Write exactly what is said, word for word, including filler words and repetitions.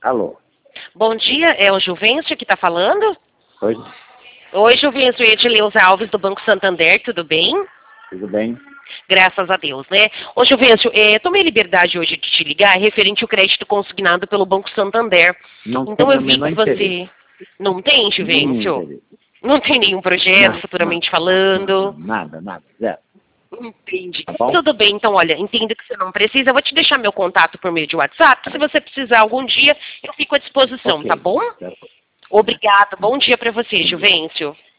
Alô? Bom dia, é o Juvencio que está falando? Oi, Oi, Juvencio, Edileuza Alves do Banco Santander, tudo bem? tudo bem? Graças a Deus, né? Ô, Juvencio, é, tomei a liberdade hoje de te ligar referente ao crédito consignado pelo Banco Santander. Não Então tenho eu o vi menor que você... interesse. Não tem, Nenhum Juvencio? interesse. Não tem nenhum projeto, Nada, futuramente nada, nada, falando? nada, nada, zero. Entendi. Tá bom? Tudo bem, então, olha, entendo que você não precisa. Eu vou te deixar meu contato por meio de WhatsApp. Se você precisar algum dia, eu fico à disposição, Ok. tá bom? Certo. Obrigada. Bom dia para você, Juvencio.